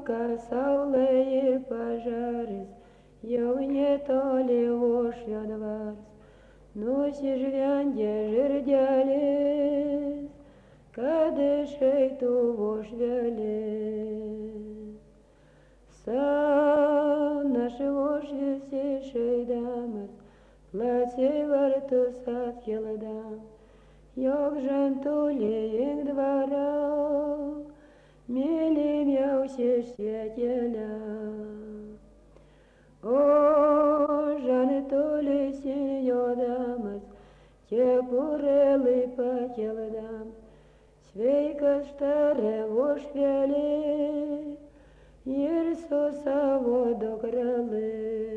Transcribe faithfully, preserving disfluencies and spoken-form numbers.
Pilka saulė pažaris, jau netoli Ošio dvaras. Nusižvengė žirgelis, kad išeitų Ošvelis. Senas Ošvis išeidamas, plačiai vartus atkeldam, jog žentulį dvarą mylimiausi švietelę. O žantulis jodamas, kepurėlį pakeldam, sveikas tarė Ošvelį ir su savo dukrelį.